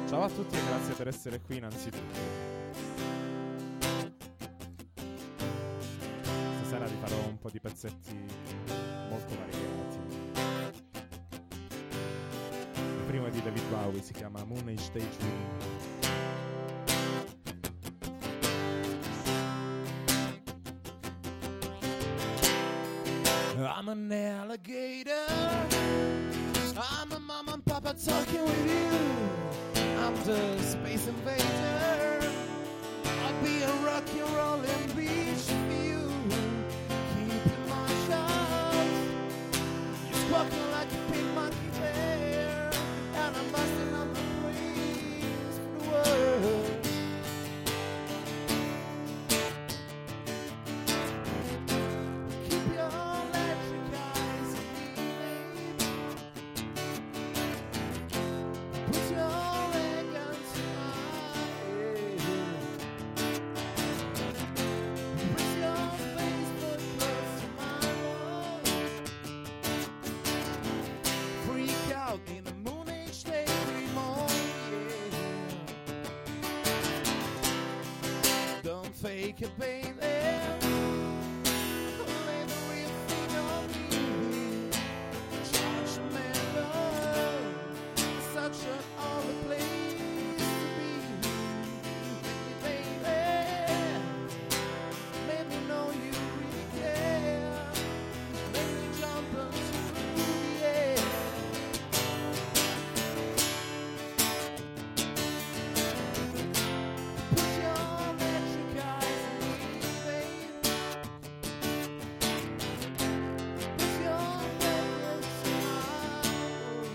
Ciao a tutti e grazie per essere qui innanzitutto. Stasera vi farò un po' di pezzetti molto variegati. Il primo è di David Bowie, si chiama Moon Age Daydream. I'm an alligator, I'm a mama and papa talking with you. I'm the space invader, I'll be a rock and rollin' beach for you. Keeping my shot, you're squawking like a pink monkey bear, and I'm busting on the breeze for the world. Fake it, baby. Lay the real thing on me. Judgmental, such an odd place to be. Baby, let me know you really care. Let me jump into the air. Put your magic eyes on me, babe. Put your brilliant smile.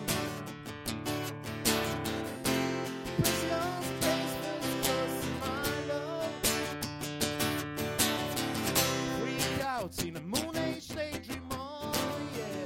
Put your space close to my love. Freak out in a moon age daydream, oh yeah.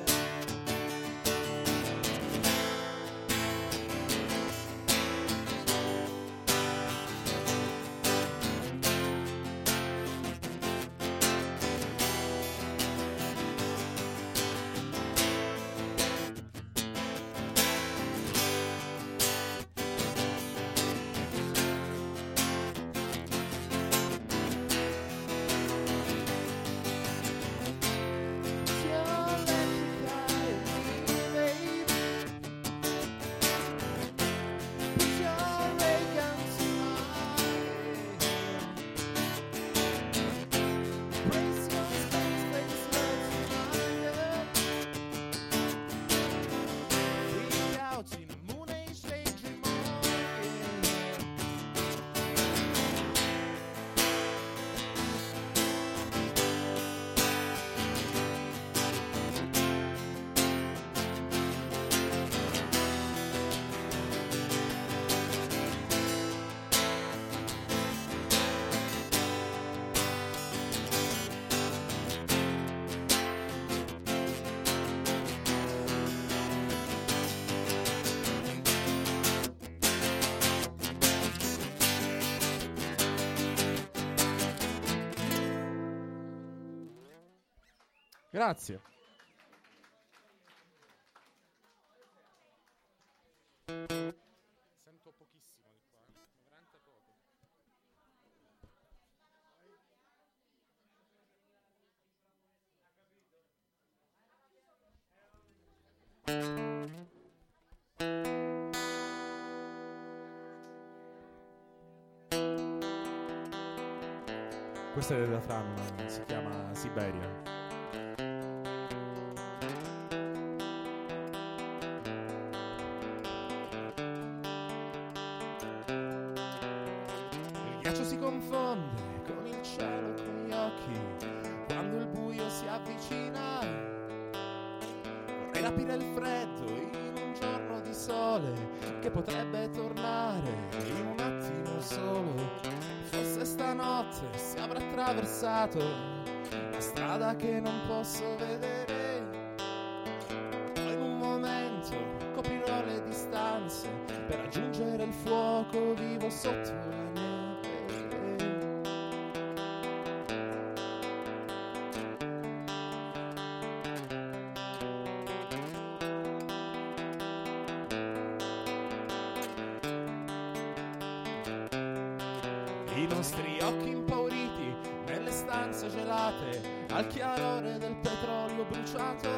Grazie. Sento pochissimo di qua, veramente poco. Questa è della Fran, si chiama Siberia. Il ghiaccio si confonde con il cielo e con gli occhi quando il buio si avvicina. Vorrei rapire il freddo in un giorno di sole che potrebbe tornare in un attimo solo. Forse stanotte si avrà attraversato la strada che non posso vedere. Poi in un momento coprirò le distanze per raggiungere il fuoco vivo sotto la neve. i nostri occhi impauriti nelle stanze gelate al chiarore del petrolio bruciato.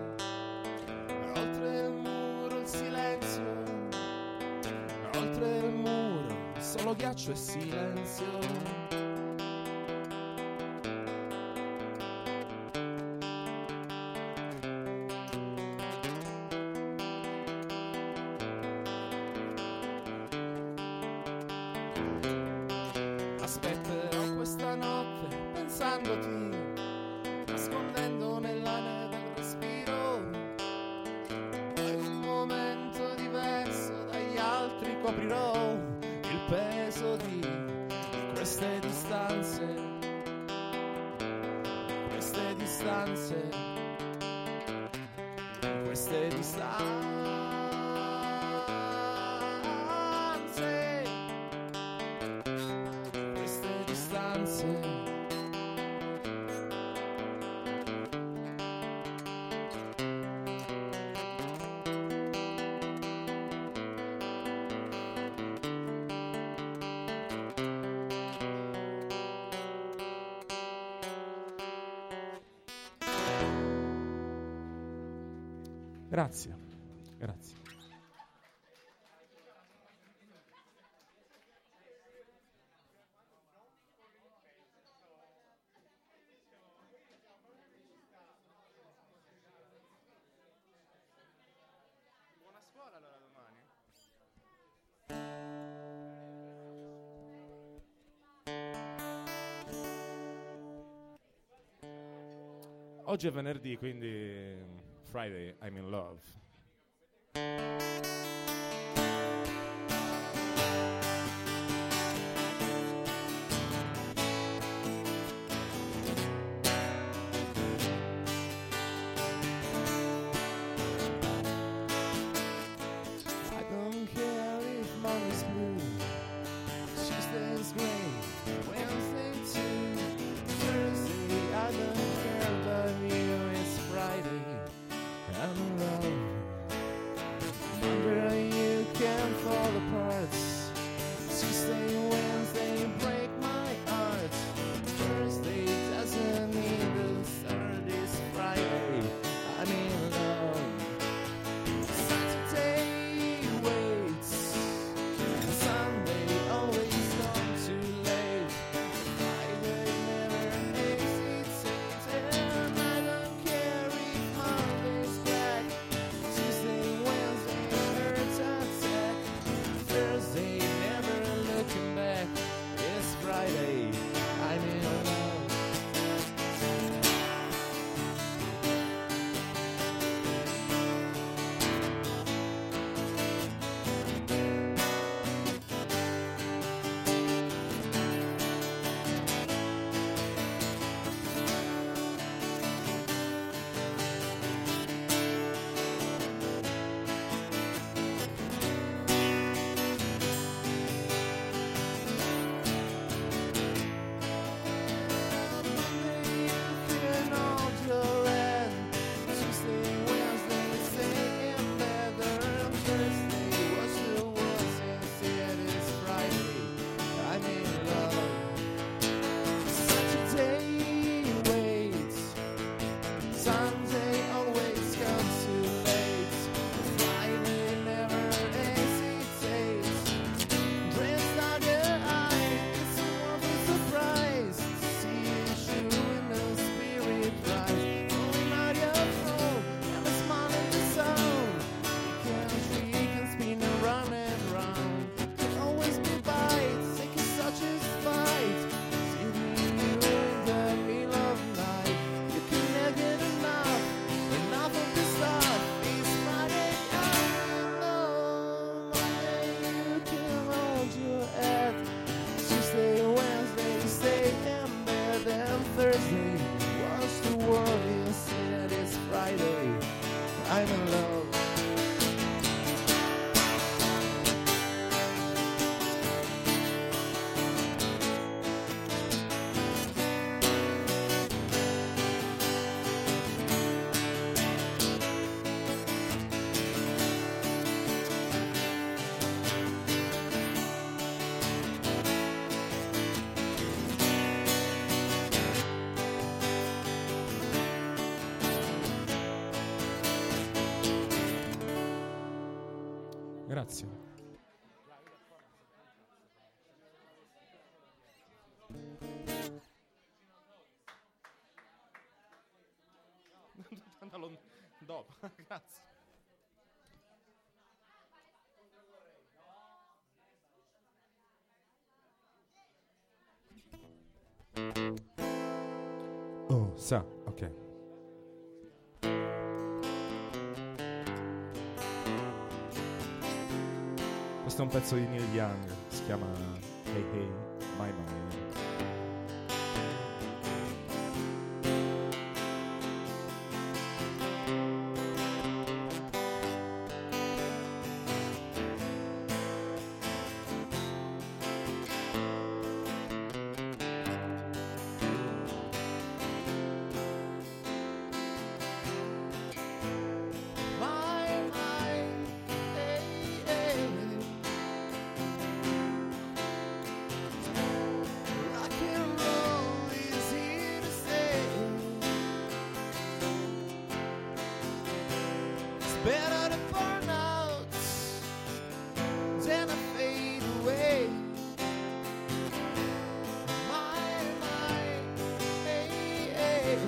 Oltre il muro il silenzio, oltre il muro solo ghiaccio e silenzio. Aspetterò questa notte pensandoti, nascondendo nella neve il respiro. Poi un momento diverso dagli altri coprirò il peso di queste distanze, queste distanze, queste distanze. Grazie, grazie. Buona scuola allora domani. Oggi è venerdì, quindi Friday I'm in love. I don't care if Monday's blue, Tuesday's gray, Wednesday too, Thursday I don't care, but you it's Friday I'm in love. Grazie. Dopo, grazie. Oh, sa, ok. Questo è un pezzo di Neil Young, si chiama Hey Hey, My My. Better to burn out than to fade away. Hey, hey.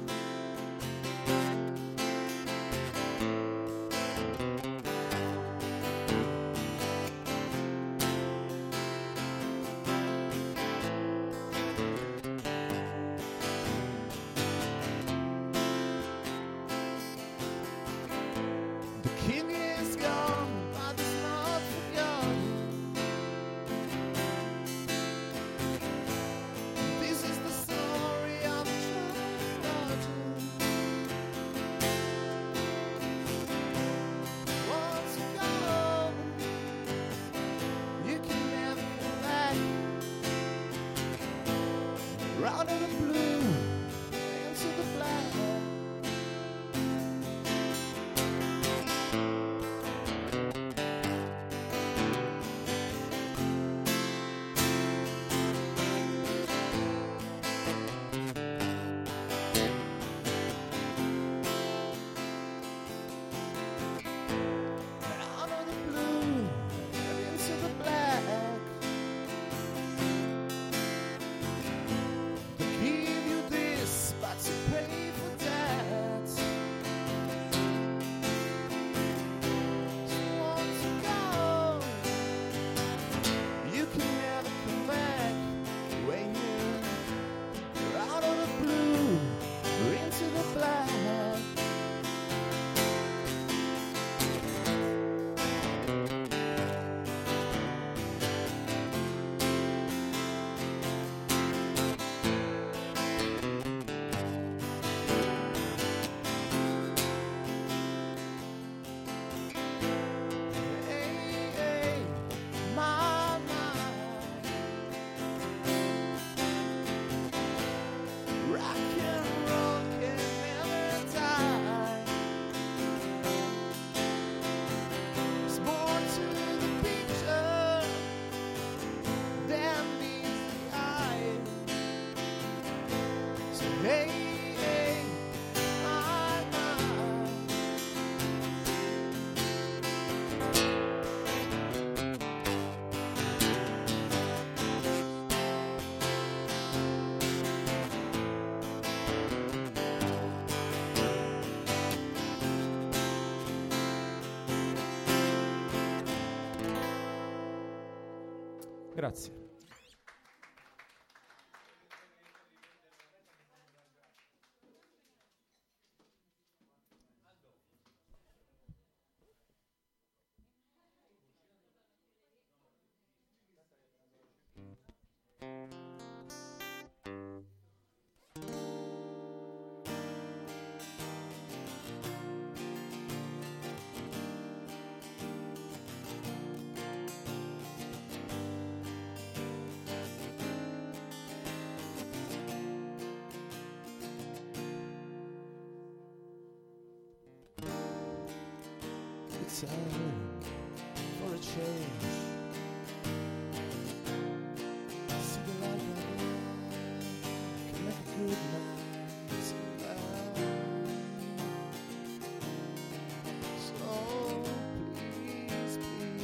The king is gone, but it's not forgotten. This is the story of Trojan. Once you go, you can never come back. Out of the blue, into the black. Out of the blue and into the black. They give you this, but you pay for that. So once you go, you can never come back. When you're out of the blue or into the black. Hey, hey, my mind. Rock and roll can never die. It's born to the picture, then meets the eye. So hey, hey, my mind. Grazie. It's time for a change. See the light can make a good night survive. So please, please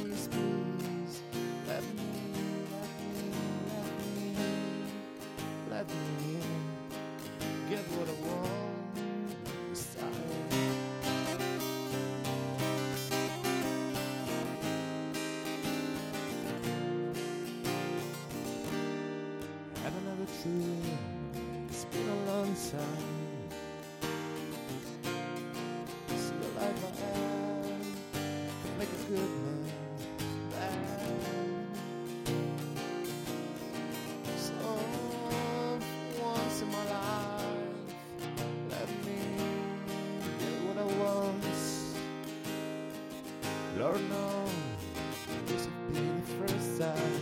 Lord knows this will be the first time.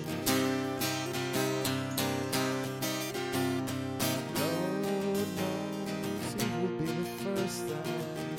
Lord knows it will be the first time.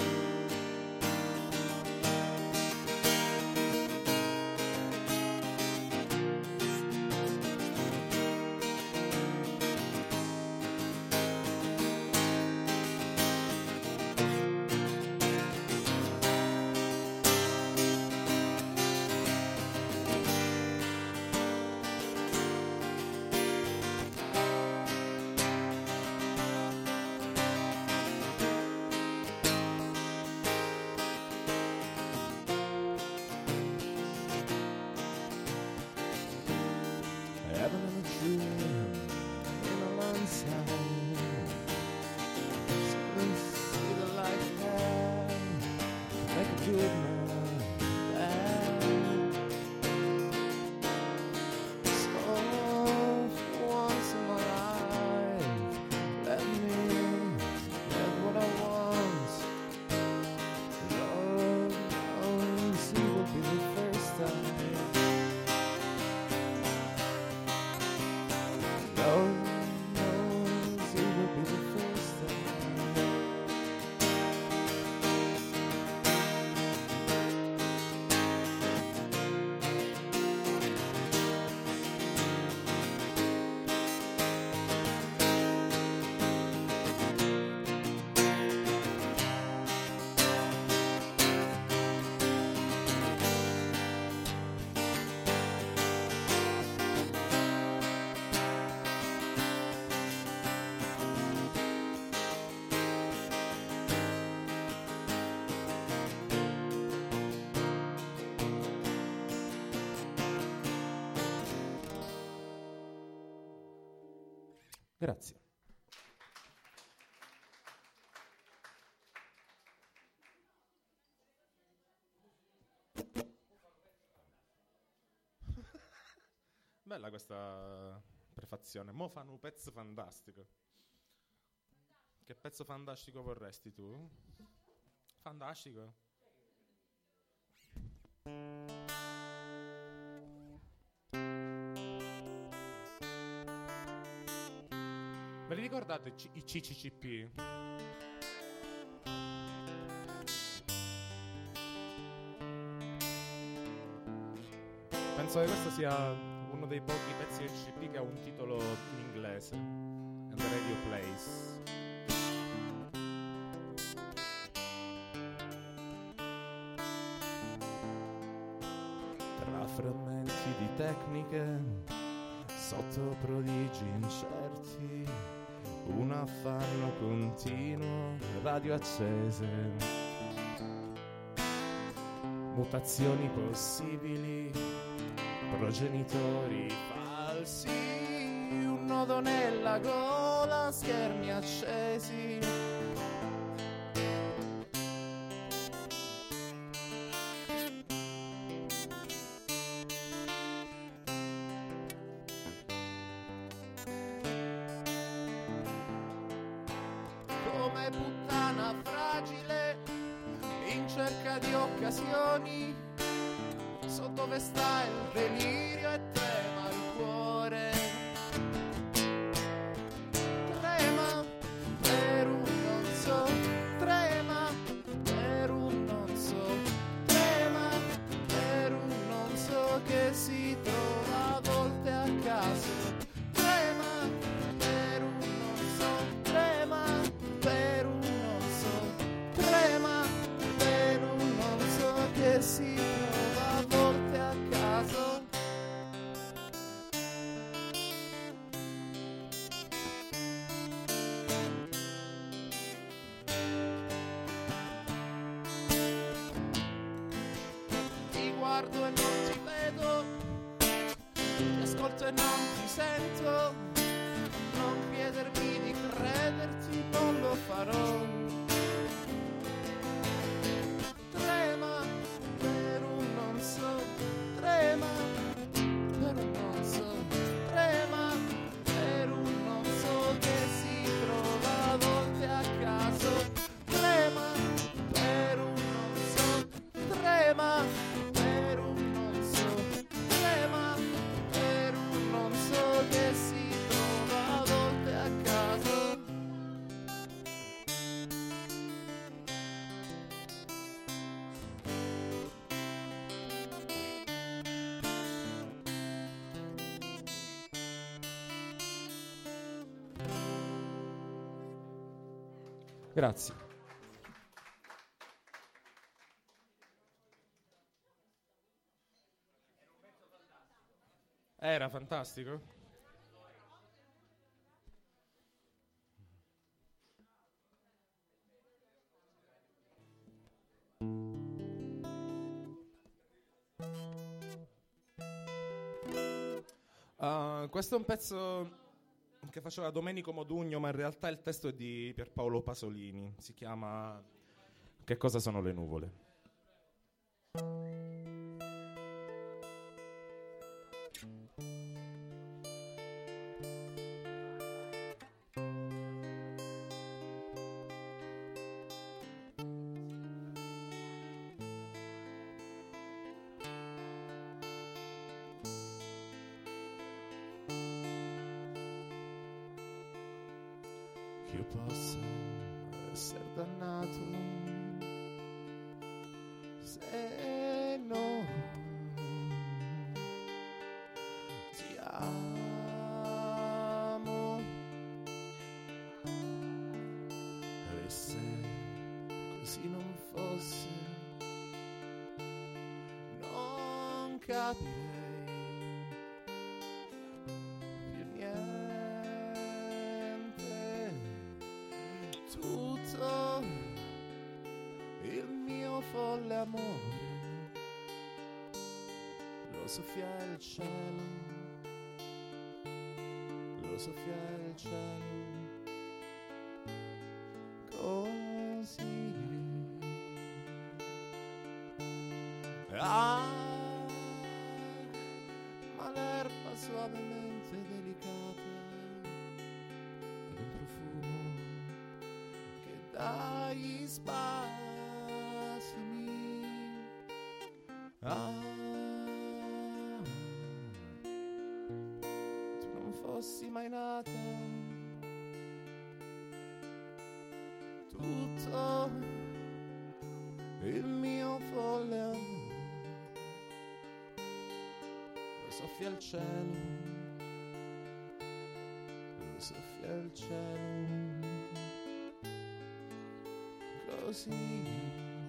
Grazie. Bella questa prefazione. Mo fanno un pezzo fantastico. Che pezzo fantastico vorresti tu? Fantastico? Ve li ricordate i CCCP? Penso che questo sia uno dei pochi pezzi del CCCP che ha un titolo in inglese. And the Radio Plays. Tra frammenti di tecniche, sotto prodigi incerti, un affanno continuo, radio accese, mutazioni possibili, progenitori falsi, un nodo nella gola, schermi accesi. Come puttana fragile, in cerca di occasioni, so dove sta il delirio e trema il cuore. Trema per un non so, trema per un non so, trema per un non so che si trova a volte a caso. Trema per un non so, trema per un non so, trema per un non so che si trova a volte a caso. Ti guardo e non ti vedo, ti ascolto e non ti sento, non chiedermi di crederti, non lo farò. Trema per un non so, trema per un non so, trema per un non so che si trova a volte a caso. Trema per un non so, trema Grazie. Era fantastico? Questo è un pezzo che faceva Domenico Modugno, ma in realtà il testo è di Pierpaolo Pasolini. Si chiama Che cosa sono le nuvole? Che io possa essere dannato se non ti amo, e se così non fosse non capirei più niente. Tutto il mio folle amore lo soffia il cielo, lo soffia il cielo, così. Ah, ma l'erba suavemente delicata ed un profumo che dagli spasimi. Ah, tu non fossi mai nata, tutto il mio folle amore lo soffia il cielo, lo soffia il cielo, così.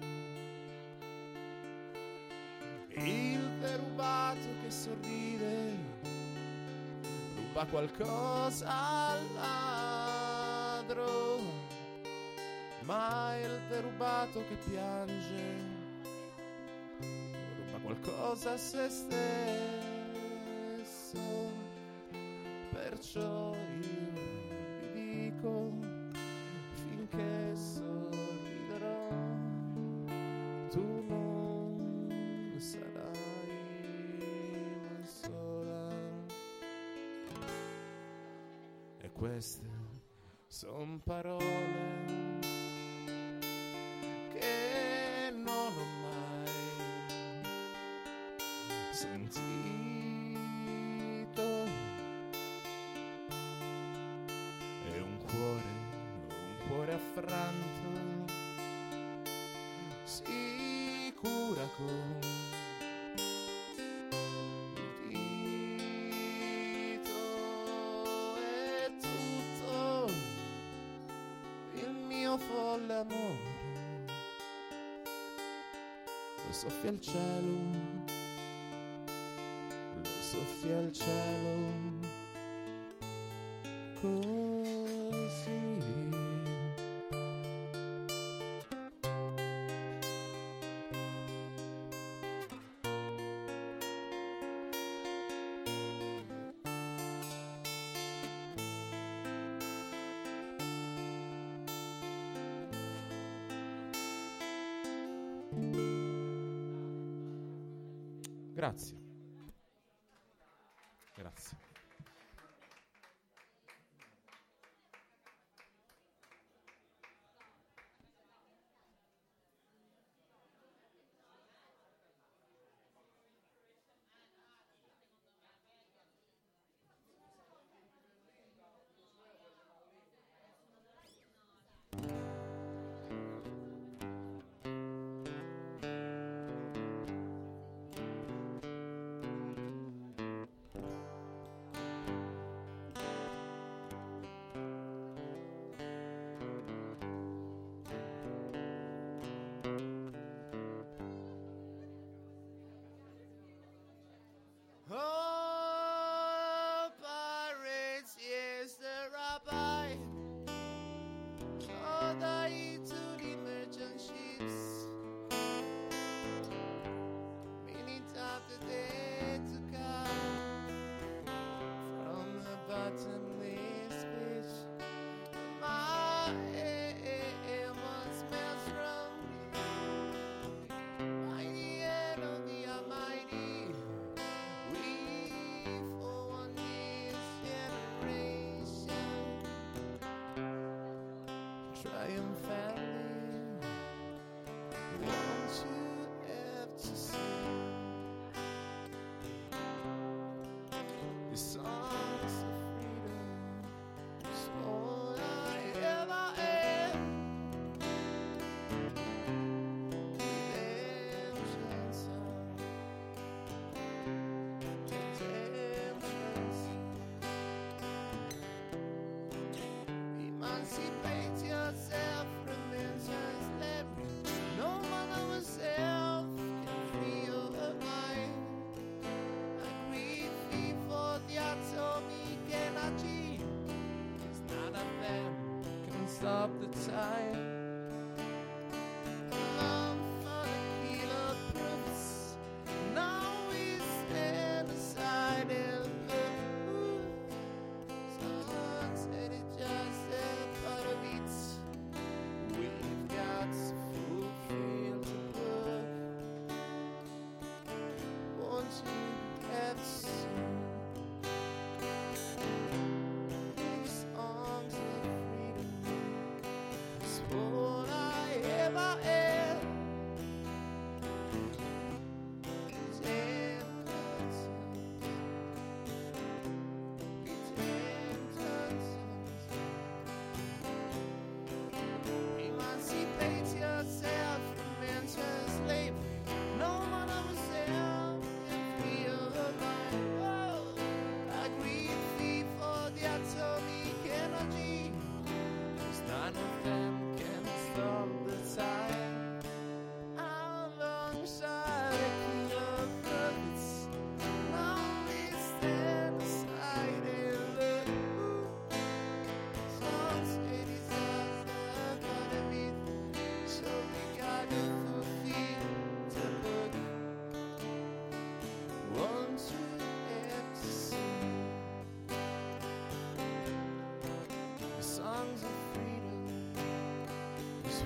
Il derubato che sorride ruba qualcosa al ladro, ma il derubato che piange ruba qualcosa a se stesso. Perciò io vi dico, finché sorriderò tu non sarai mai sola. E queste son parole che non ho mai sentito, e un cuore affranto si cura con il dito, e tutto il mio folle amore lo soffia il cielo, lo soffia il cielo, così. Grazie. Grazie.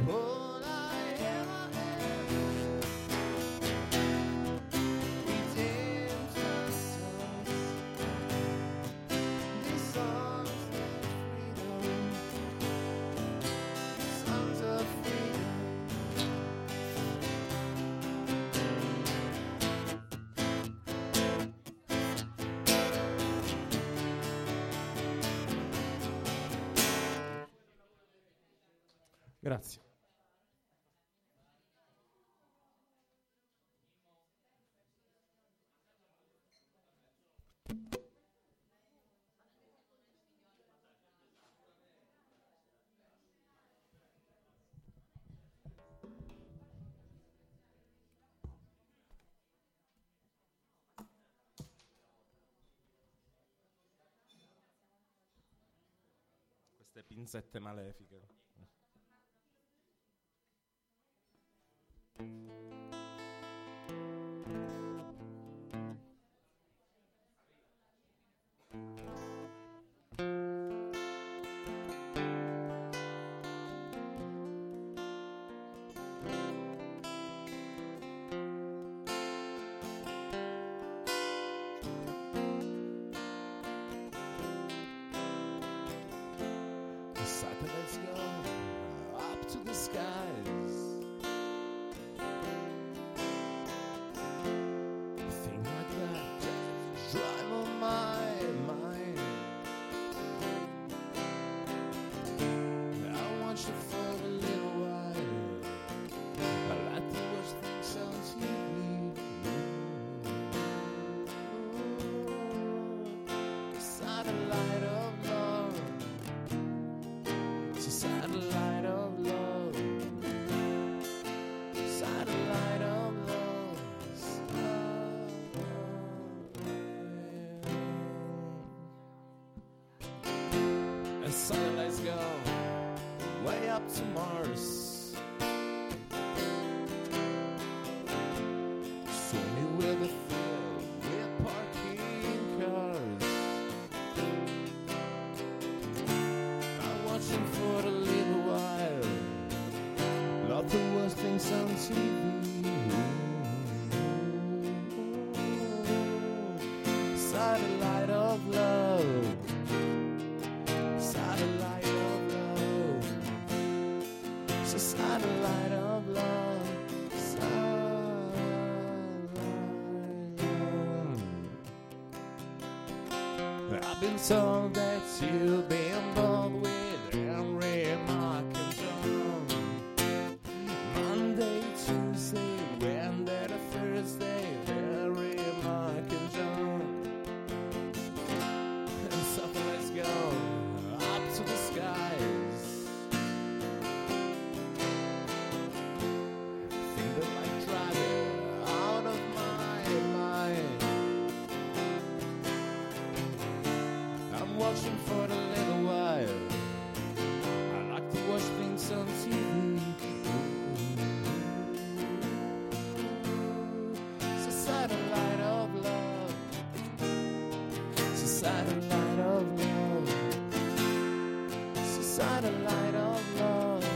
All I ever am. Redemption songs. These songs of freedom. Songs of freedom. Grazie. Queste pinzette malefiche. The satellites go up to the skies. A thing like that just drive on my mind. I watched it for a little while. I like to watch things on TV. Satellite of love. It's a satellite of love. Satellite of love. And satellites go way up to Mars. Soon we will be filled with parking cars. I'm watching for a little while. Lot the worst things on TV. Satellite of love. Satellite of love. It's a satellite of love. Satellite love. I've been told that you've been bored with Henry, Mark, and John. Monday, Tuesday, Wednesday, to Thursday, Henry, Mark, and John. And satellites go up to the skies. Think that like driving out of my mind. I'm watching for a little while. I like to watch things on TV. It's a satellite of love. It's a satellite of love. It's a satellite of love.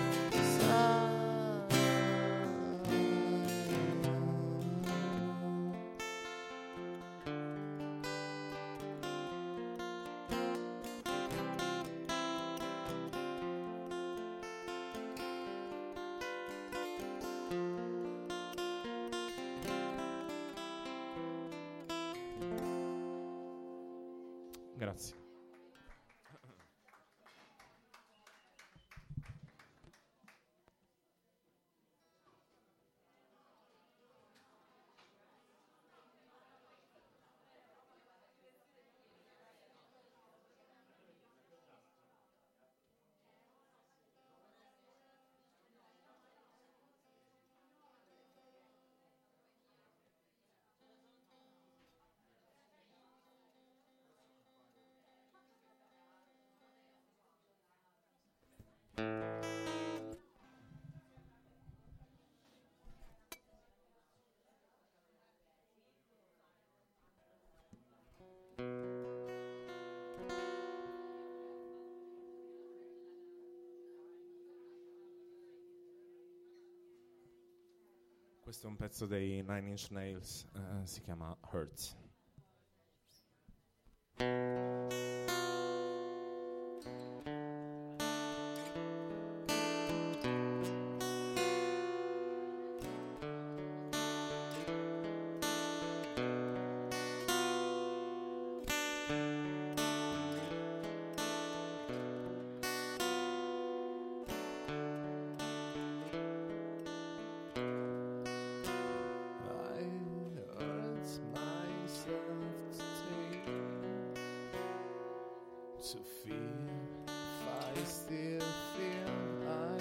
Grazie. Questo è un pezzo dei Nine Inch Nails, si chiama Hurts. To feel if I still feel I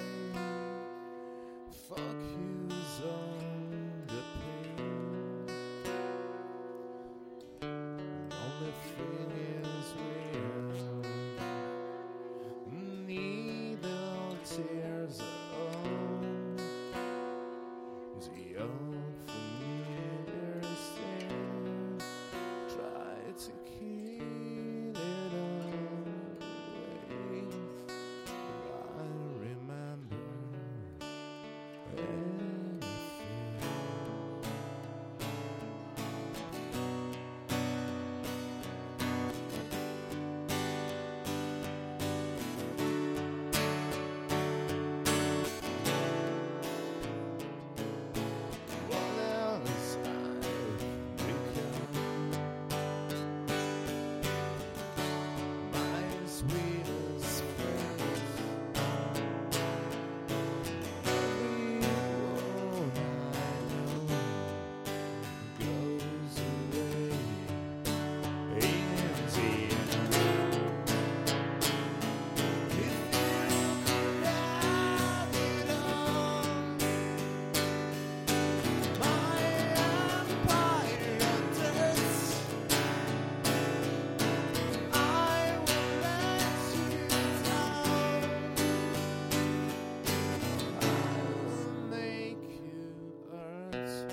focus on the pain. Only thing is real. Needle tears on the old familiar stain. Try to kill it all. I remember everything. What else I've become? My sweetest friend. Everyone I know goes away in the end. If you could have it all, my empire enters. I will let you down. I will make you hurt.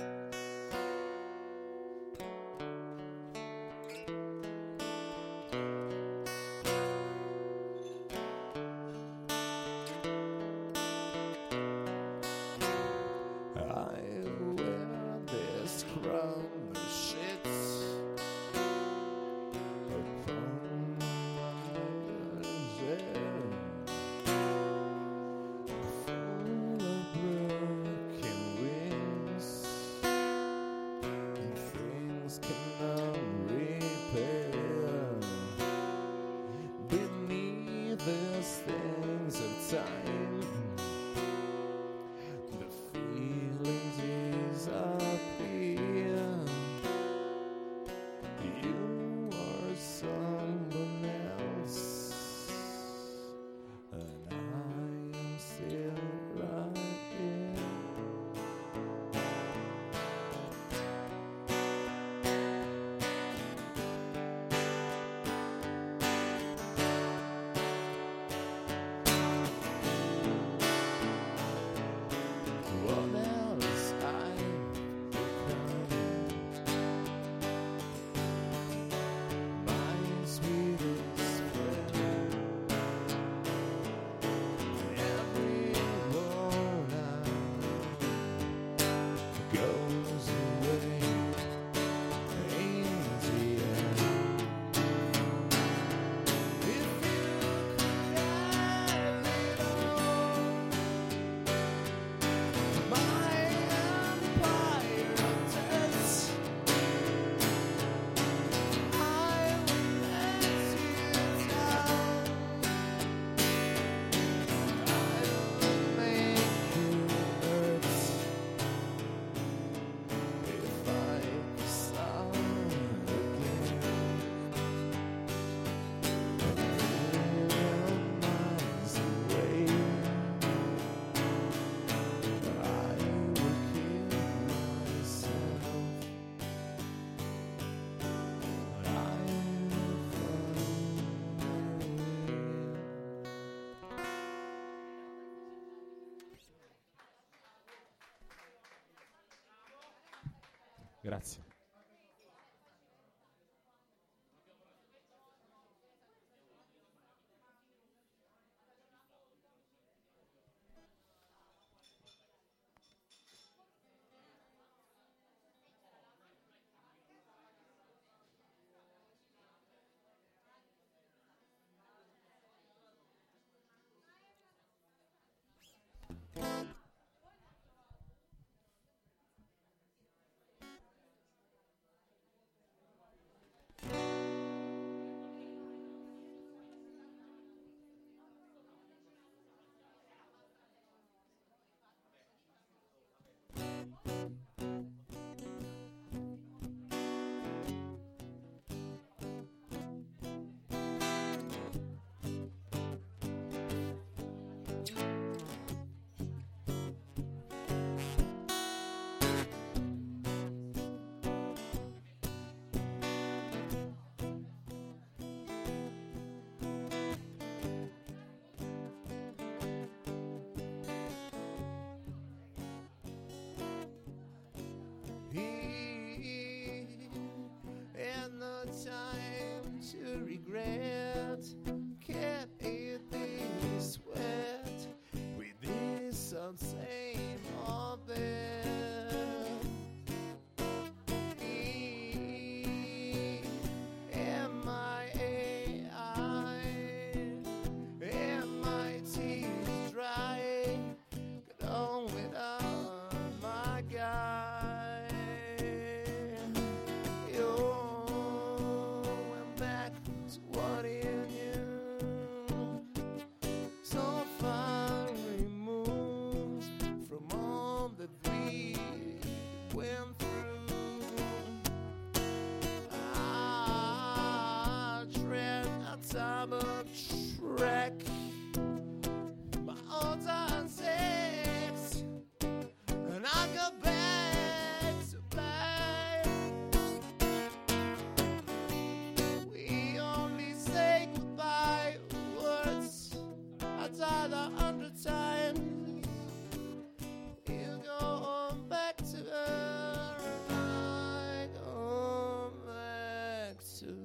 I wear this crown of shit upon my head, full of broken wings and things cannot repair. Beneath the stains of time, the feelings disappear. You are someone else, and I am still right here. What else I've become? My sweetest friend. Everyone I know goes away in the end. If you could have it all, my empire enters. I will let you down. I will make you hurt. If I start again, a million miles away, I will kill myself. I will find a way. Grazie. And no time to regret. Can't eat this sweat with this unsane orbit. M-I-A-I, my teeth dry. Get on without my guy. You went back to what he knew, so far removed from all that we went through. I tread a type of track, my old time sex, and I go back to black. We only say goodbye words. I died 100 times. You go back to her, and I go back to.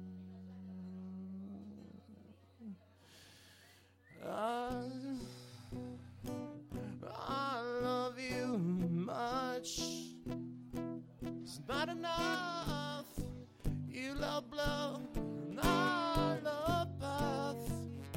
I love you much. It's not enough. You love blow, and I love bath.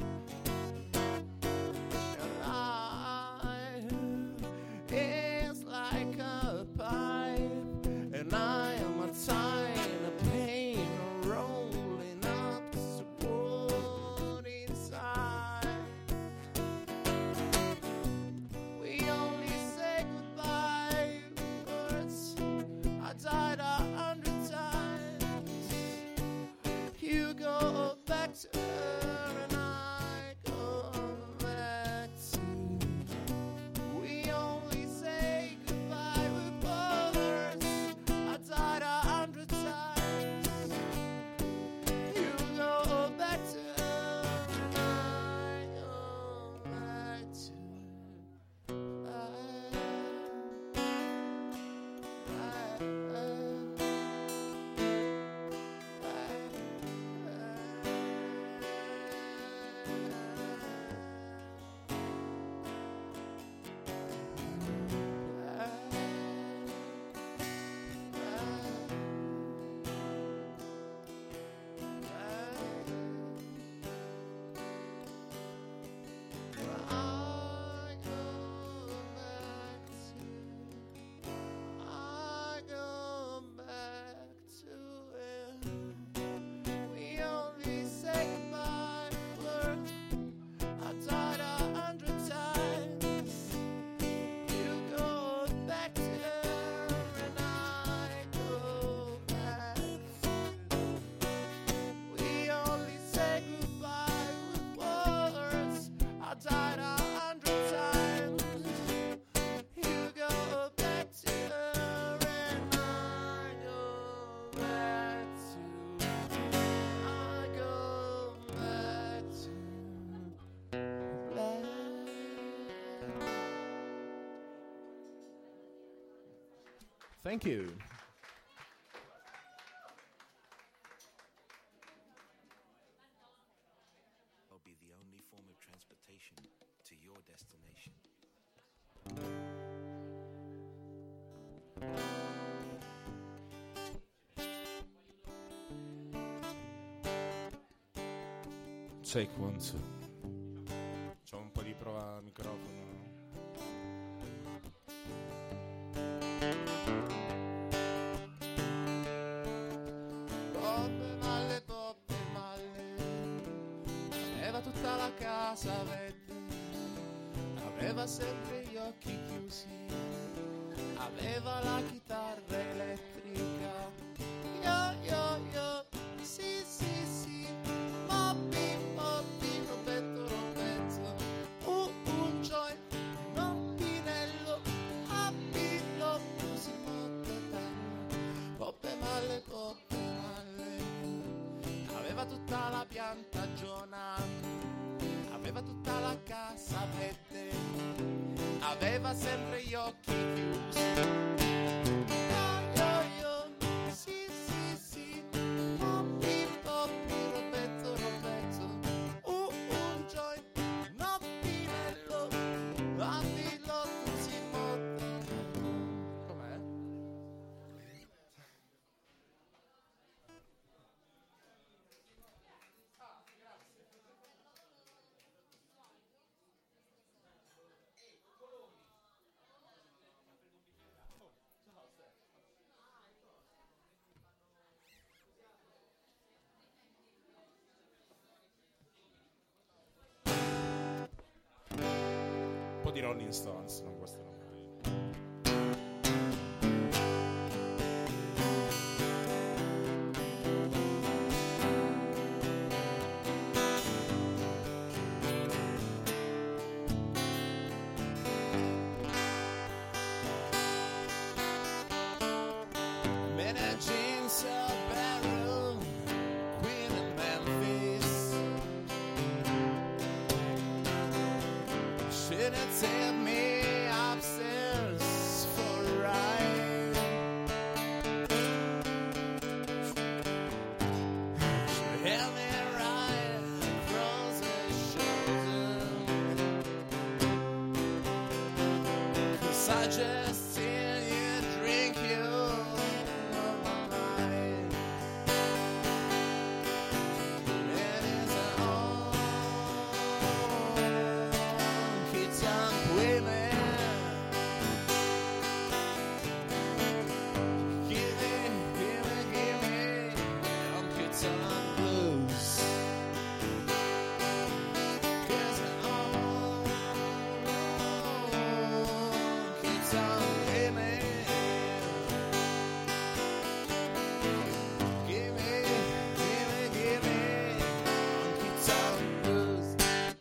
Your life is like a pipe, and I am a tiny pain rolling up support inside. We only say goodbye words. I died 100 times. You go back to her, and I go back to. We only say goodbye with words. I died 100 times. You go back to her, and I go back to. I go back to it. We only say goodbye words. I died 100 times. You go back to her, and I go back to. We only say goodbye with words. I died 100 times. You go back to her, and I go back to. I go back to black. Thank you. I'll be the only form of transportation to your destination. Check one, two. C'ho un po' di prova microfono. la casa verde, aveva sempre gli occhi chiusi, aveva la chitarra elettrica. Yo, sì, sì, sì, moppi, moppi, rompetto, rompetto, un joint, un pinello, appillo, così molto bello, poppe male, aveva tutta la piantagione, aveva tutta la casa verde, aveva sempre gli occhi chiusi. Yo, sì, sì, sì, poppi, poppi, rompetto, rompetto, un joint, un pinello, affillo, così molto. Com'è? Un po' di Rolling Stones, non questo no. Many jeans are barrel, Queen in Memphis. Should have taken me upstairs for a ride. She held me right across her shoulder, 'cause I just seen you drink your mind. It is a honky-tonk women. Give me honky-tonk blues. 'Cause an honky-tonk women. Give me honky-tonk blues.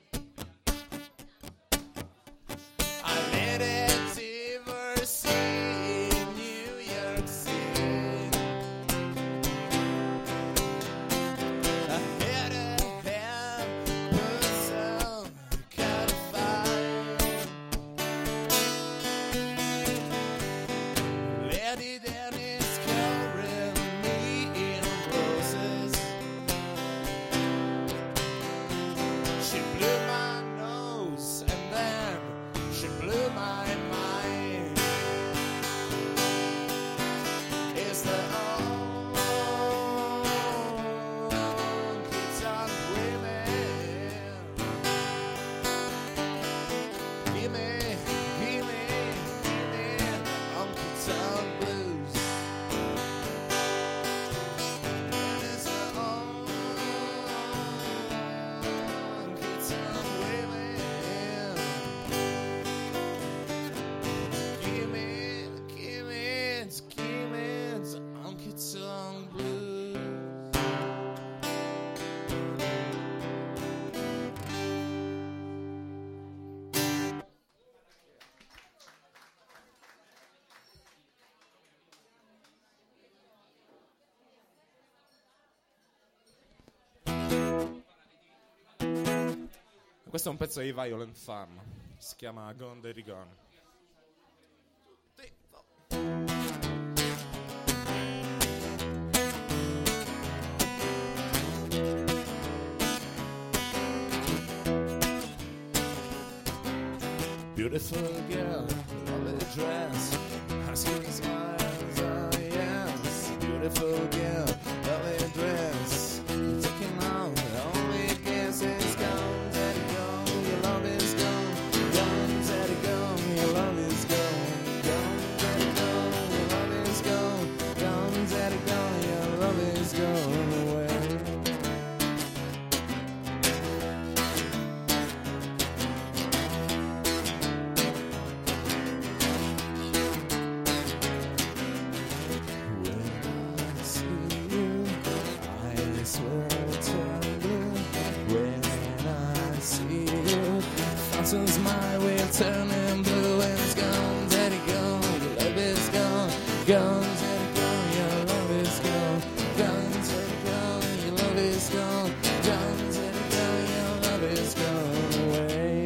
I made it Diversey in New York City. I had a hand myself kind of fire. Lady Dennis covering me in roses. She blew my nose and then she blew my mind. It's the honky-tonk women. Give me honky-tonk blues. It's the honky-tonk women. Give me honky-tonk blues. Questo è un pezzo di Violent Femmes, si chiama Gone Daddy Gone. Beautiful girl, lovely dress, her skin smiles, oh yes. Beautiful girl, lovely dress, taking out the only guess is gone, daddy gone, your love is gone, gone, daddy gone, your love is gone, gone, daddy gone, your love is gone, gone, daddy gone, your love is gone away. Guns and gone, your love is gone. Guns and gone, your love is gone. Guns and gone, your love is gone away.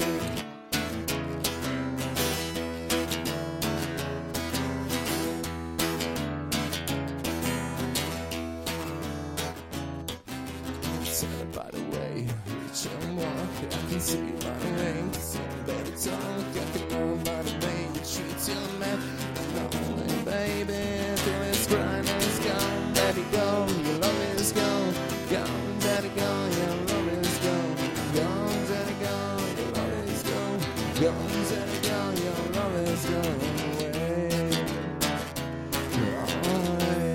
Said by the way, reach and walk, I can see by the way. Somebody talk, I can know by the way you treat your man. No, baby, till this grind is gone, baby, go. Your love is gone, gone, daddy, gone. Your love is gone, gone, daddy, gone. Your love is gone, gone, daddy, gone. Your love is gone away, away,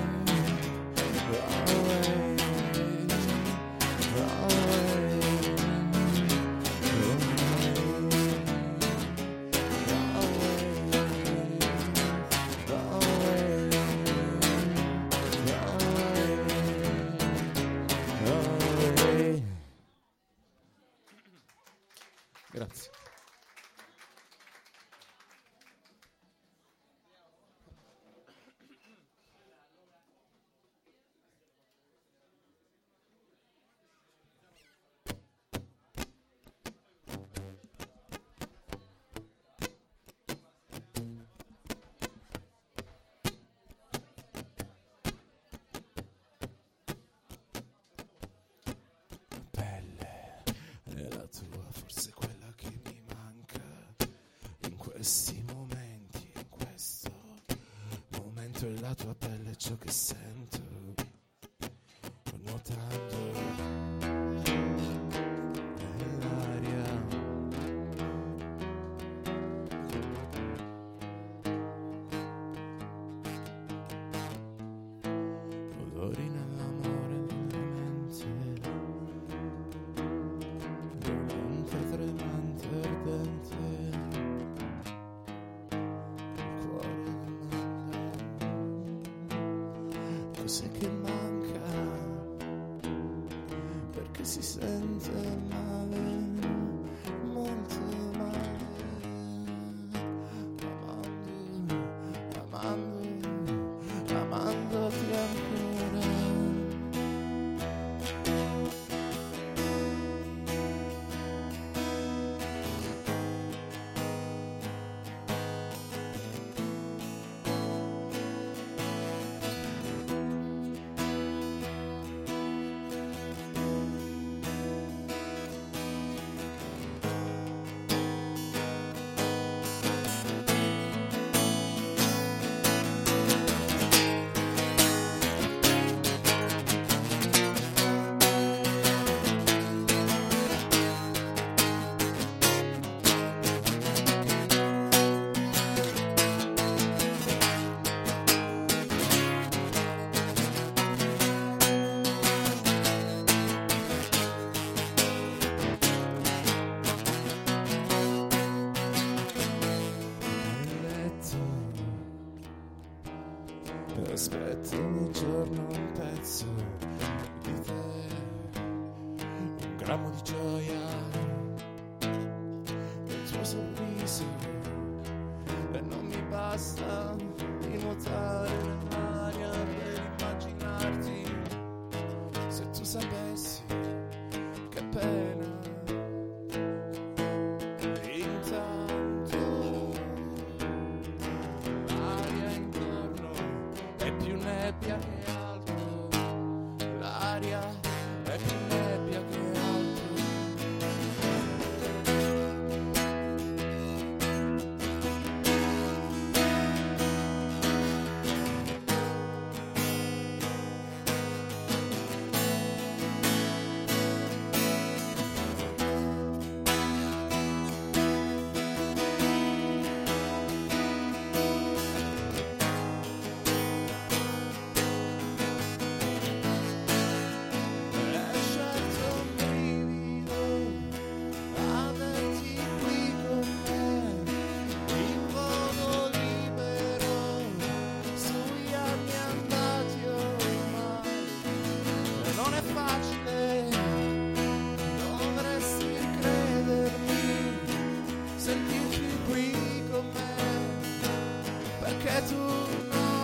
Grazie. È la tua, forse quella che mi manca in questi momenti, in questo momento è la tua pelle ciò che sento nuotando nell'aria. Odori nell'amore della mente, violenta, tremante, ardente, il cuore domanda cos'è che manca, perché si sente male, molto male, amandoti ancora. Aspetto ogni giorno un pezzo di te, un grammo di gioia del tuo sorriso, e non mi basta di nuotare nell'aria per immaginarti. Se tu sapessi che pena, intanto l'aria intorno è più nebbia che altro, l'aria è più nebbia che altro. Sentirti qui con me, perché tu non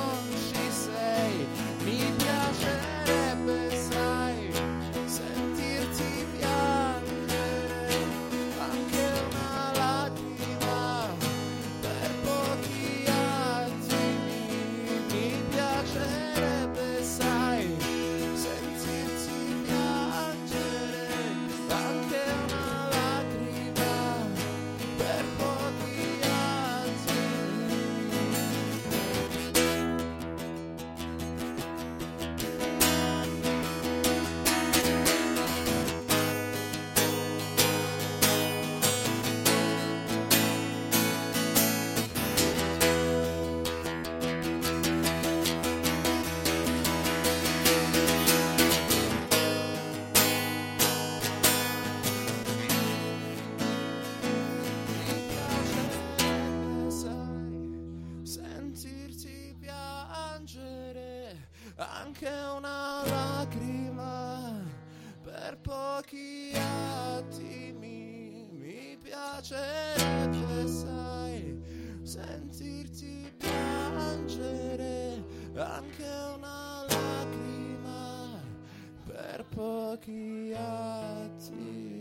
piangere anche una lacrima per pochi attimi. Mi piacerebbe, sai, sentirti piangere anche una lacrima per pochi attimi.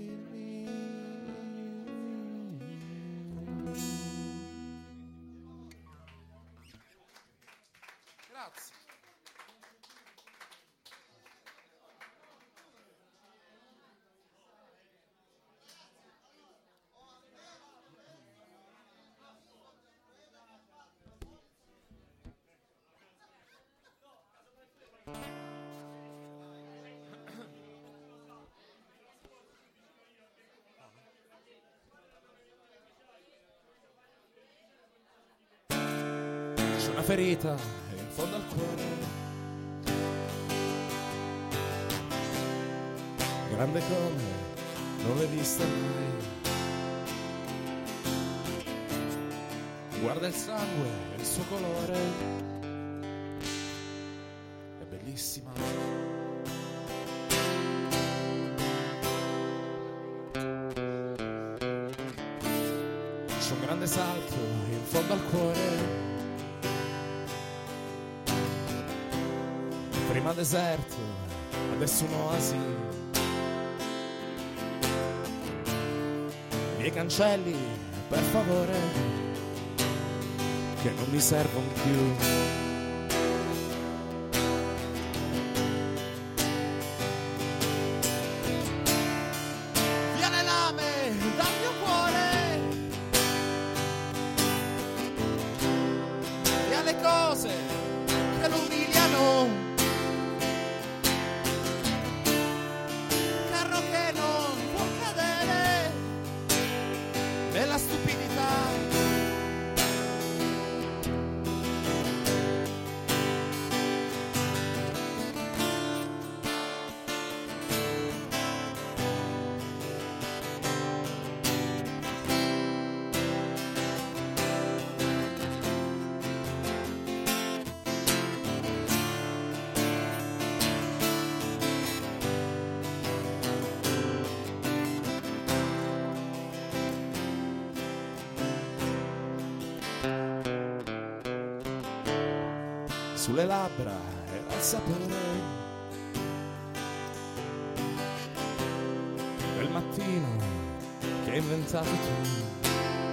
Grazie. C'è una ferita in fondo al cuore, grande come non l'hai vista mai. Guarda il sangue e il suo colore, è bellissima. C'è un grande salto in fondo al cuore, prima deserto, adesso un'oasi. Miei cancelli, per favore, che non mi servono più. Via le lame dal mio cuore, via le cose che lo umiliano. La stupidità, sulle labbra era il sapore del mattino che hai inventato tu.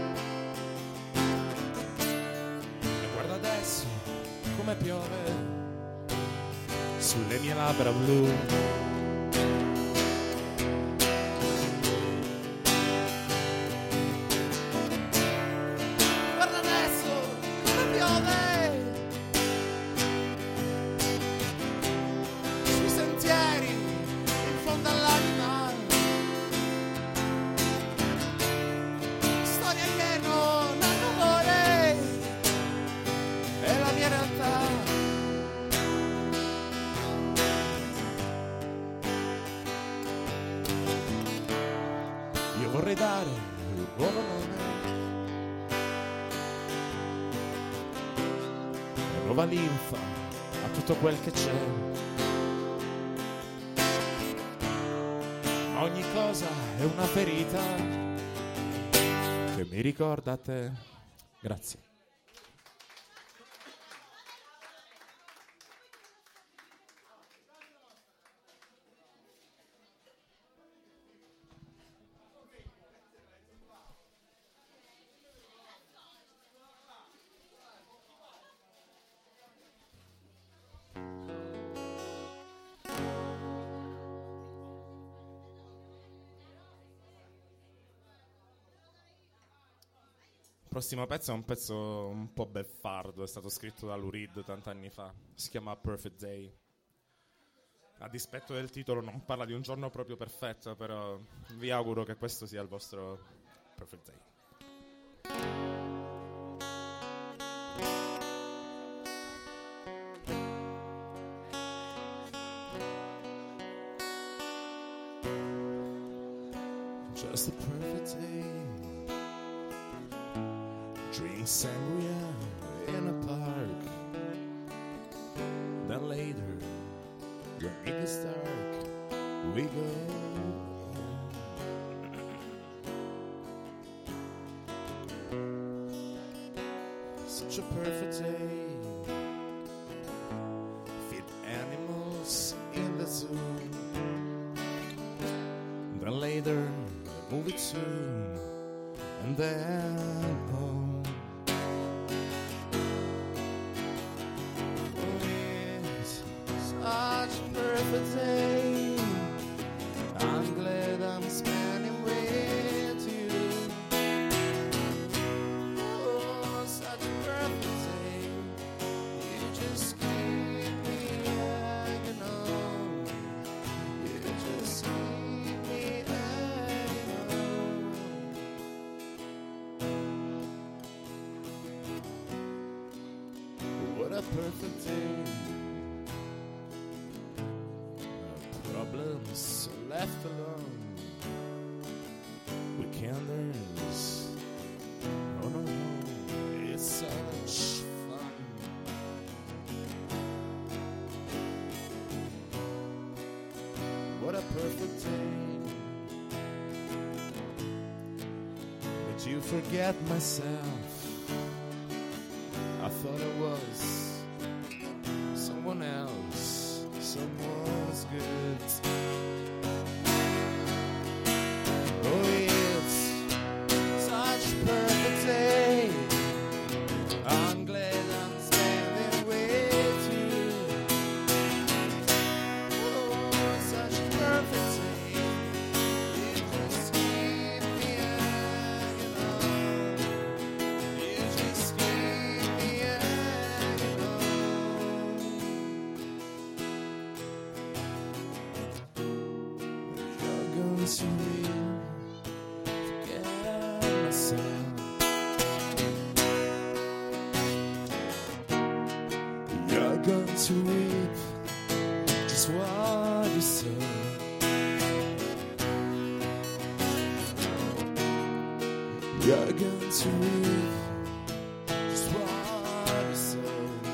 E guarda adesso come piove sulle mie labbra blu. Guarda adesso come piove in fondo all'anima, storie che non hanno valore, è la mia realtà. Io vorrei dare un nuovo nome, una nuova linfa a tutto quel che c'è. Ogni cosa è una ferita che mi ricorda te. Grazie. Il prossimo pezzo è un pezzo un po' beffardo, è stato scritto da Lou Reed tanti anni fa, si chiama Perfect Day. A dispetto del titolo non parla di un giorno proprio perfetto, però vi auguro che questo sia il vostro Perfect Day. Just a perfect day. Drink sangria in a park. we go. Such a perfect day. Feed animals in the zoo. Then later, movie too. And then home. Oh, it's such a perfect day. I'm glad I'm spending with you. Oh, such a perfect day. You just keep me hanging on. You just keep me hanging on. What a perfect day. Problems left alone. Weekenders. Oh no, no, it's such fun. What a perfect day. Did you forget myself? I thought I was someone else, someone's good. Oh, it's such a perfect day. I'm glad I'm standing with you. Oh, such a perfect day. You just keep me hanging on. You just keep me hanging on. You're going to forget myself. You're going to weep just what you saw. You're going to weep just what you saw.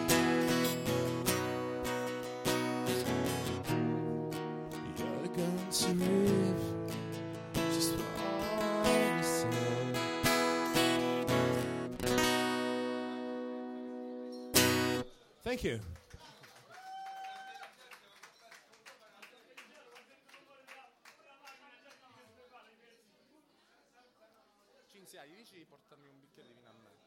You're going to weep just what you saw. Thank you. Cinzia, gli dici di portarmi un bicchiere di vino a me?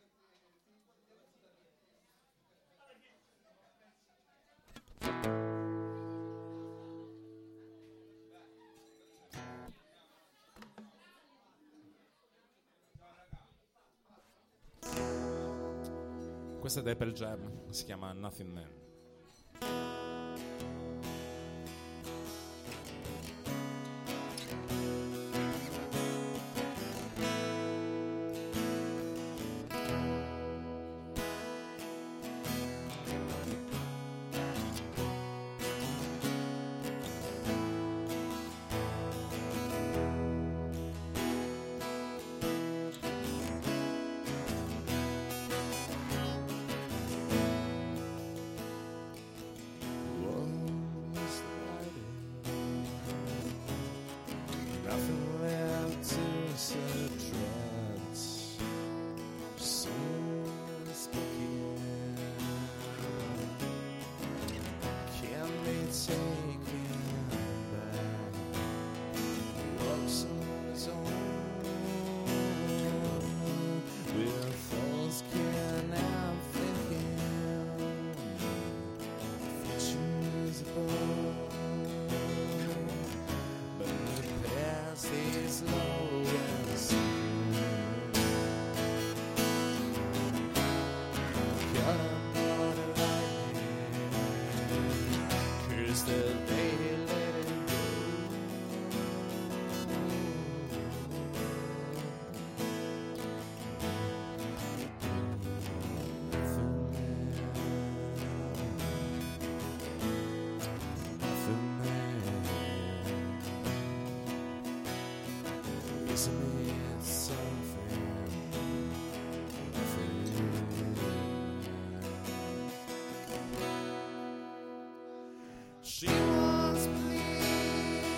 Questa è da Apple Jam, si chiama Nothing Man. Nothing left to subtract. Someone speaking can be taken back. Walks on his own with false skin and thinking futures above. Is low and smooth. Got on the lightning. Here's the day, let it go. Isn't it something? She once believed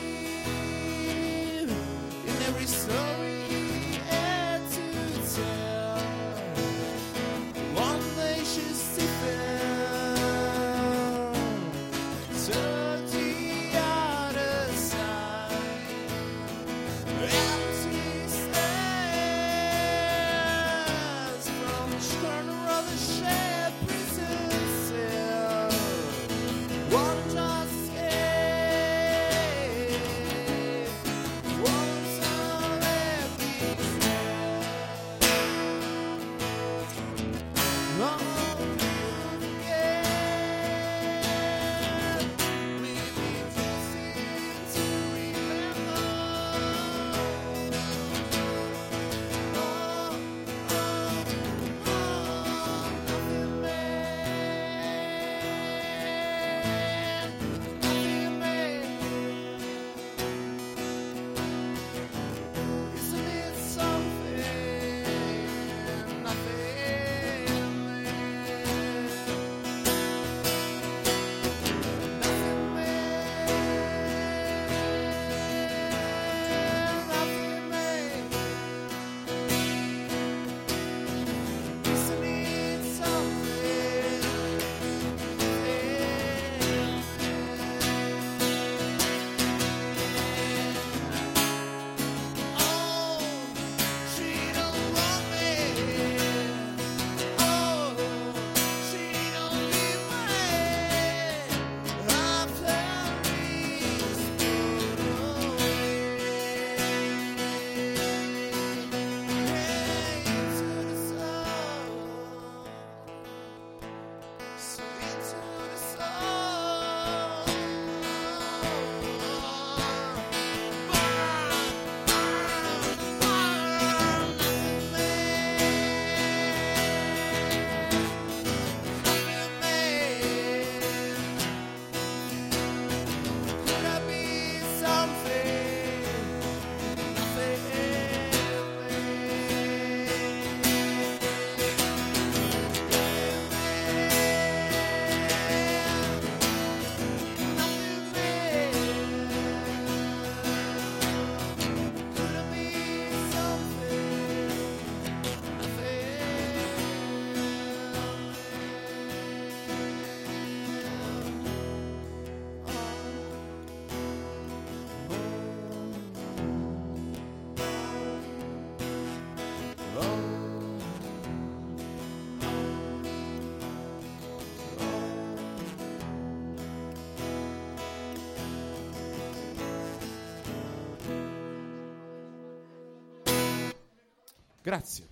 Grazie.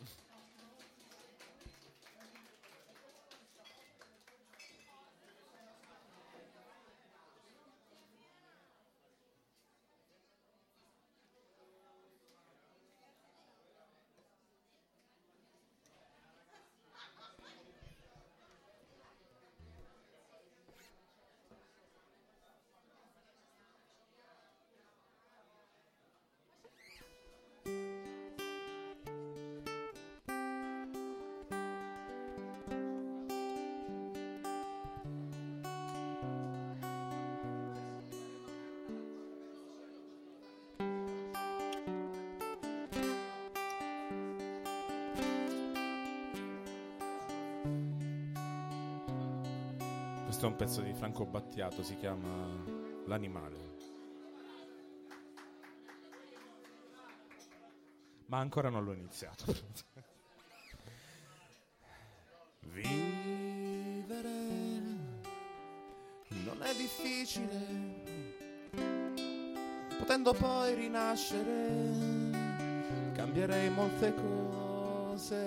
Questo è un pezzo di Franco Battiato, si chiama L'animale. Ma ancora non l'ho iniziato. Vivere non è difficile, potendo poi rinascere, cambierei molte cose,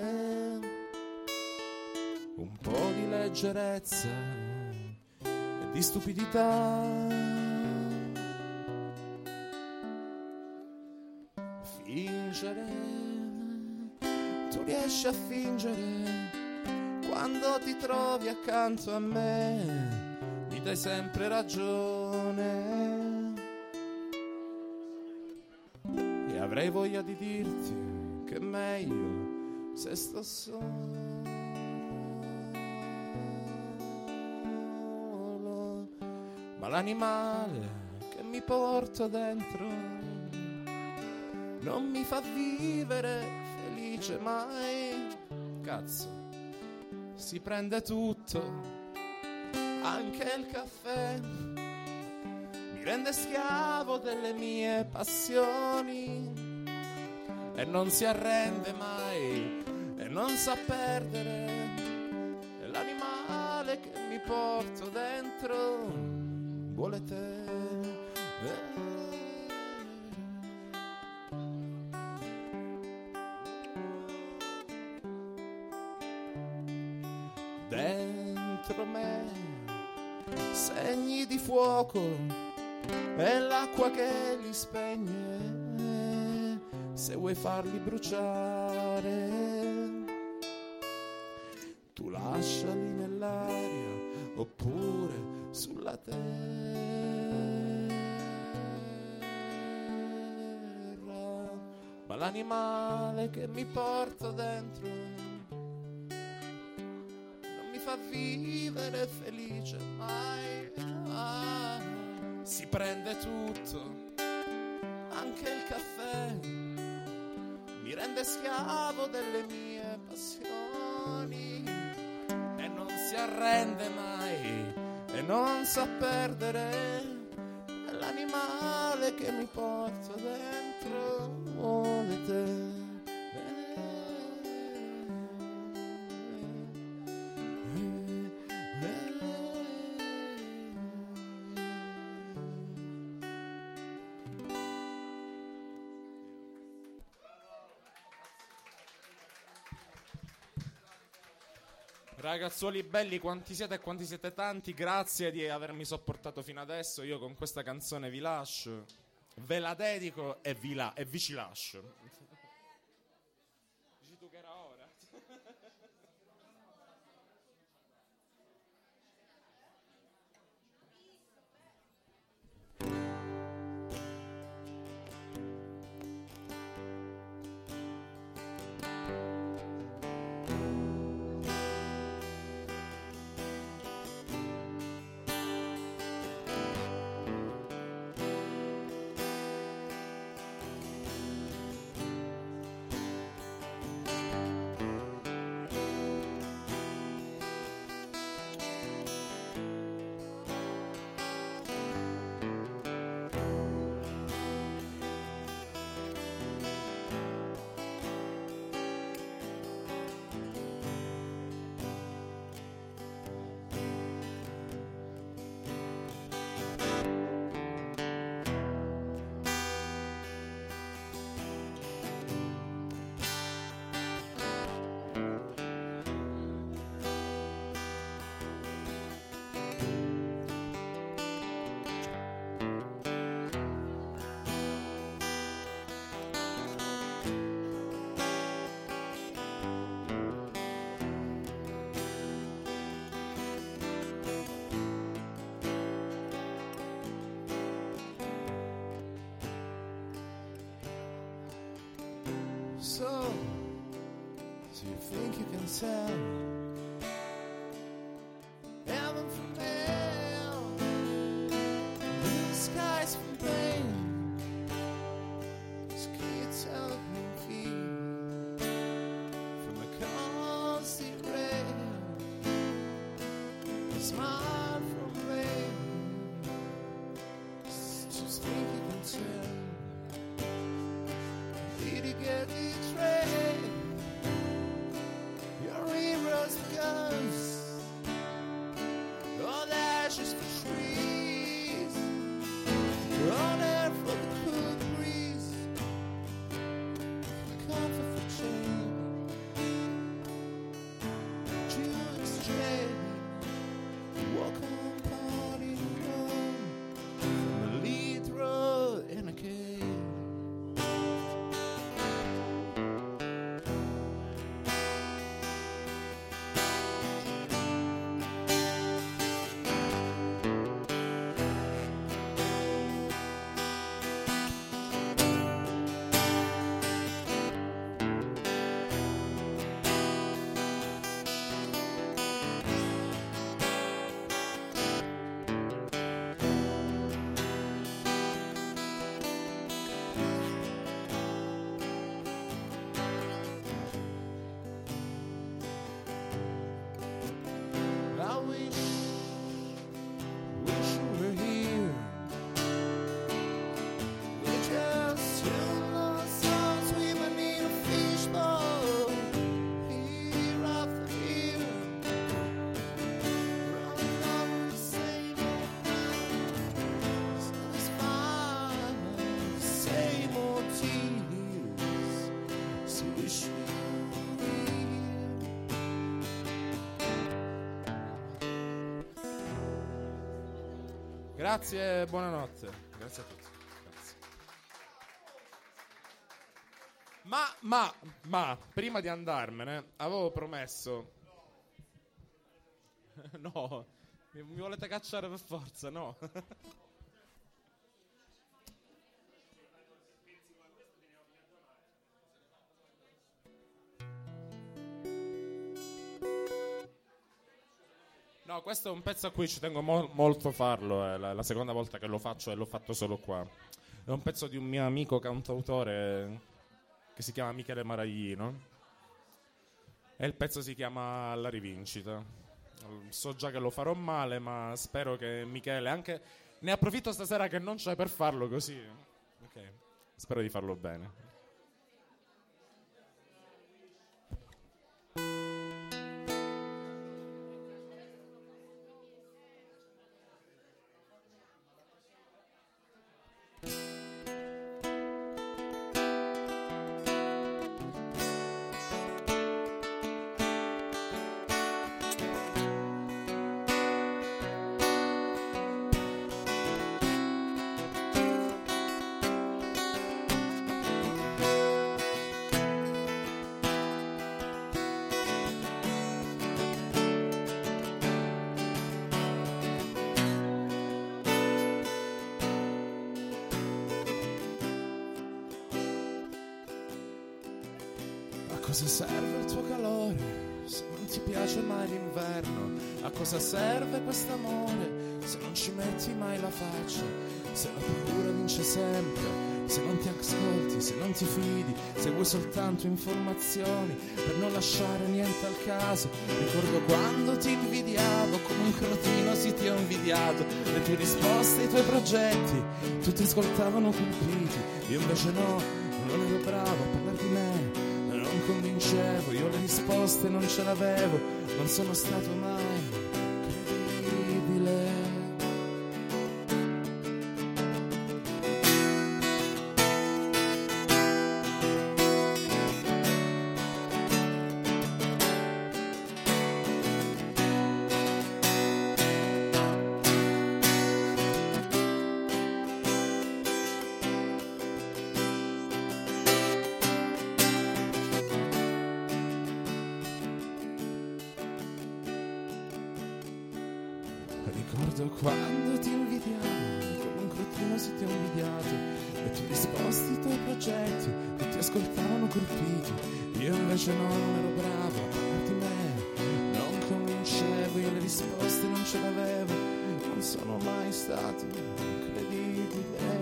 un po' di leggerezza di stupidità, fingere, tu riesci a fingere quando ti trovi accanto a me, mi dai sempre ragione e avrei voglia di dirti che è meglio se sto solo. Ma l'animale che mi porto dentro non mi fa vivere felice mai. Cazzo, si prende tutto, anche il caffè, mi rende schiavo delle mie passioni e non si arrende mai e non sa perdere. È l'animale che mi porto dentro, vuole te. Dentro me segni di fuoco e l'acqua che li spegne, se vuoi farli bruciare tu lasciali nell'aria oppure sulla terra, ma l'animale che mi porto dentro non mi fa vivere felice mai. Si prende tutto, anche il caffè, mi rende schiavo delle mie passioni e non si arrende mai e non sa perdere. È l'animale che mi porto dentro, vuole te. Ragazzuoli belli, quanti siete e quanti siete tanti, grazie di avermi sopportato fino adesso. Io con questa canzone vi lascio, ve la dedico e vi ci lascio. Dici tu che era ora? Do you think you can tell heaven from hell, blue skies from pain? So can you tell me feet from the constant rain, a smile from rain? Just think you can tell. Did you get betrayed? Your heroes guns, all ashes for trees, on air for the cool breeze, comfort for change, to exchange, walk on party road, from the lead road in a cave. I wish you were here. We're just two lost souls swimming in a fishbowl, here after here, running over the same old ground, satisfied the same old tears. So wish you were here. Grazie, buonanotte. Grazie a tutti. Grazie. Ma, prima di andarmene, avevo promesso... No, mi volete cacciare per forza, no? No, questo è un pezzo a cui ci tengo molto farlo, è la seconda volta che lo faccio e l'ho fatto solo qua. È un pezzo di un mio amico cantautore che si chiama Michele Maraglino e il pezzo si chiama La rivincita. So già che lo farò male, ma spero che Michele, anche ne approfitto stasera che non c'è per farlo così. Ok, spero di farlo bene. A cosa serve il tuo calore se non ti piace mai l'inverno? A cosa serve quest'amore se non ci metti mai la faccia? Se la paura vince sempre, se non ti ascolti, se non ti fidi, se vuoi soltanto informazioni per non lasciare niente al caso. Ricordo quando ti invidiavo, come un cretino sì ti ho invidiato, le tue risposte, i tuoi progetti, tutti ascoltavano colpiti, io invece no, non ero bravo a parlare di me. Non convincevo, io le risposte non ce l'avevo, non sono stato mai credibile. Ricordo quando ti invidiavo, come un cretino sì ti ho invidiato, le tue risposte, i tuoi progetti, tutti ascoltavano colpiti, Io invece no, non ero bravo a parlare di me, non conoscevo, io le risposte non ce l'avevo, non sono mai stato credibile.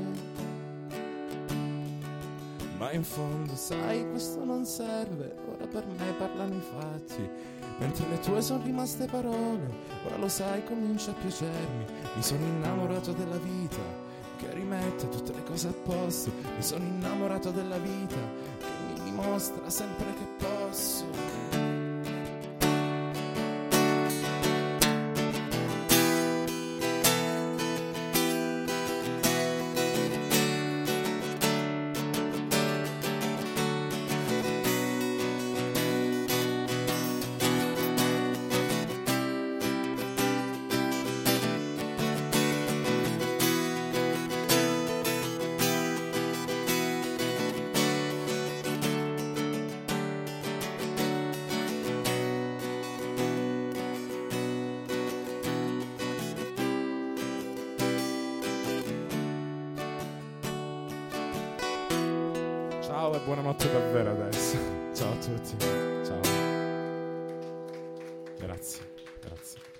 Ma in fondo sai, questo non serve, ora per me parlano i fatti, mentre le tue sono rimaste parole, ora lo sai comincia a piacermi, mi sono innamorato della vita che rimette tutte le cose a posto, mi sono innamorato della vita che mi dimostra sempre che posso. Ciao e buonanotte davvero adesso. Ciao a tutti. Ciao. Grazie.